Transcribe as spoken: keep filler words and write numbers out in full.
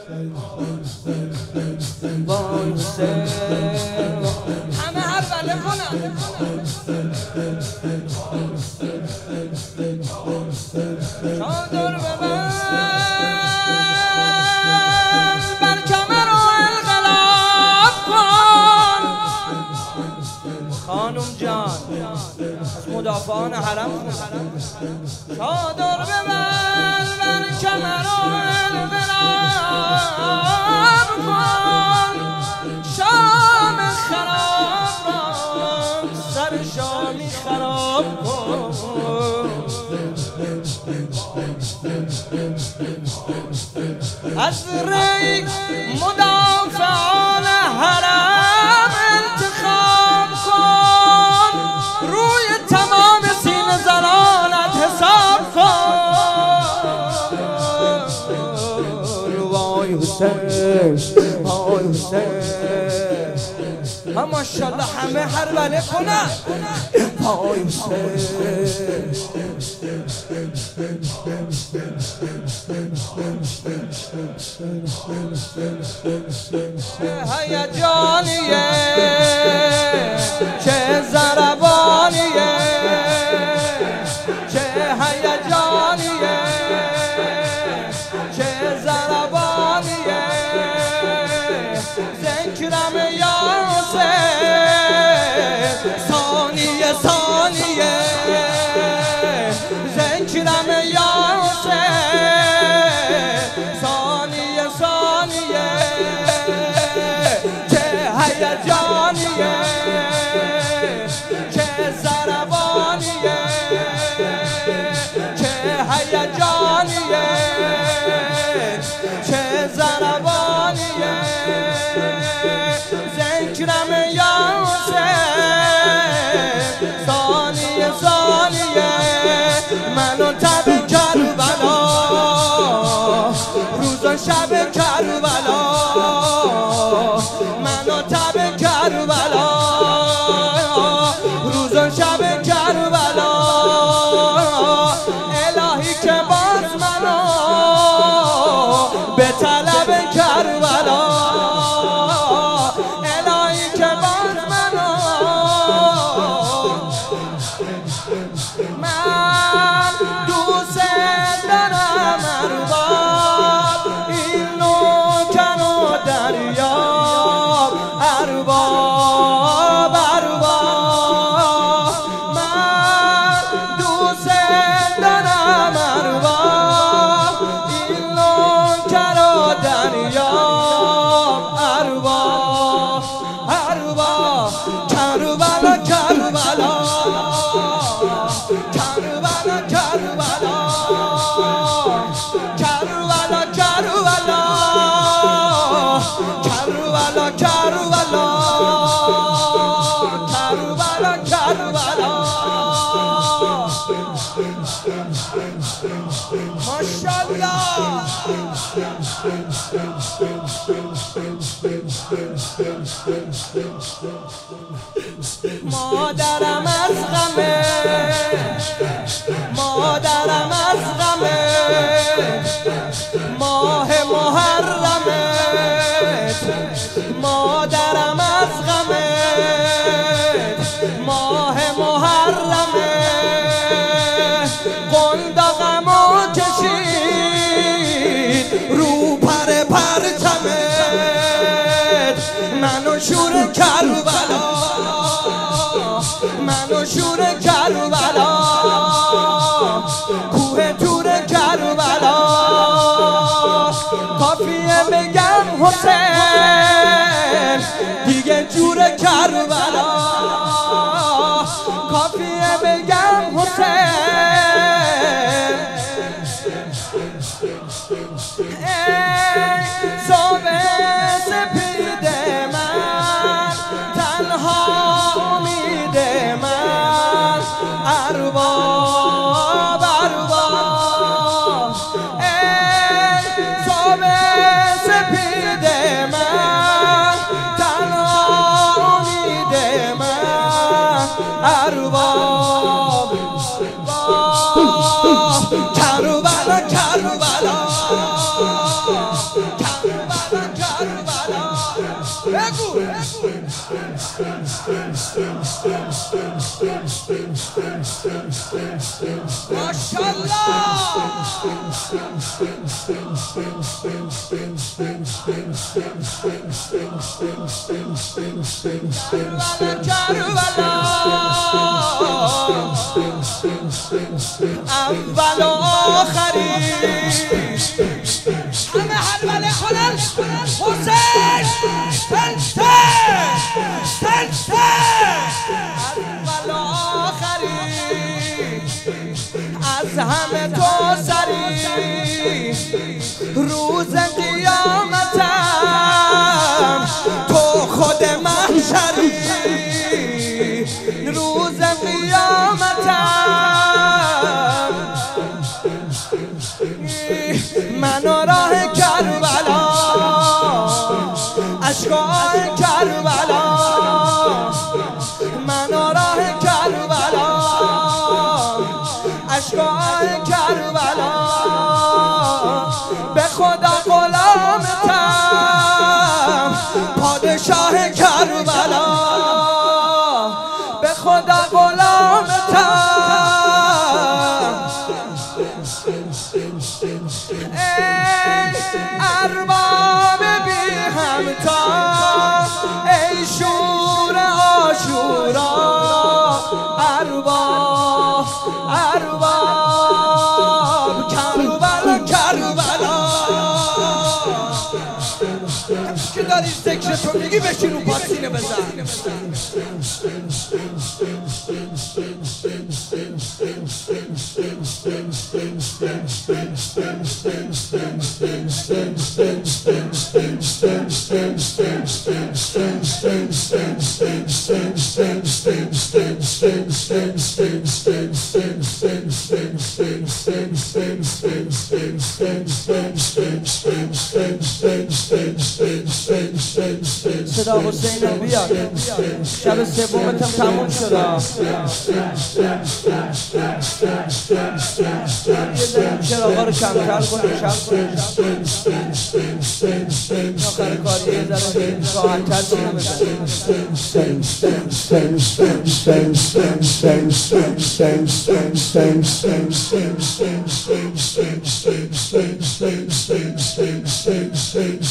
وای حسین همه هر بله کنن چادر ببن بر کمر و انقلاب کن خانم جان از مدافعان حرم چادر ببن بر کمر و انقلاب کن شام خراب را سر شامی خراب کن از ری مدافعان حرم انتخاب کن روی تمام سینه زنانت حساب کن وای حسین وای حسین ماشاءالله همه هر بله کنن وای حسین چه هیجانیه چه ضربانیه چه هیجانیه چه ضربانیه ذکرم یاسر ثانیه ثانیه ذکرم یاسر ثانیه ثانیه چه هیجانیه چه ضربانیه چه هیجانیه چه ضربانیه ذکرم یاسر ثانیه ثانیه منو تب کربلا روز و شب کربلا منو تب کربلا روز و شب کربلا الهی که باز منو به طلب کربلا الهی که باز منو من دوست دارم ارباب این نوکن و دریاب ارباب ارباب من دوست دارم ارباب این نوکن و دریاب ارباب ارباب کربلا کربلا کربلا کربلا کربلا کربلا کربلا کربلا کربلا کربلا ماشاءالله مادرم از غمه مادرم از غمه ماه محرمه مادرم از غمه ماه محرمه قنداقمو کشید رو پر پرچمت منو شور کربلا منو شور کربلا کوه تور کربلا کافیه بگم حسین دیگه جور کربلا کافیه بگم حسین ای صبح سپید من تنها امید من ارباب ارباب ای صبح سپید من تنها امید اول و آخری همه حلوله خلال حسین تنته تنته اول و آخری از همه تو سری روز قیامتم تو خود محشری روز قیامتم من و راه کربلا اشکای کربلا من و راه کربلا اشکای کربلا به خدا غلامتم پادشاه کربلا به خدا غلامتم ارباب بی همتا ای شور عاشورا ارباب ارباب کربلا کربلا که داری ذکر تو میگی بشین رو پاسینه بزن صدا حسین بیاد شب سومتم تموم شد یه ذره چراغا رو کمتر کن روشن کن آخر کاری یه ذره راحت‌تر سینه بزن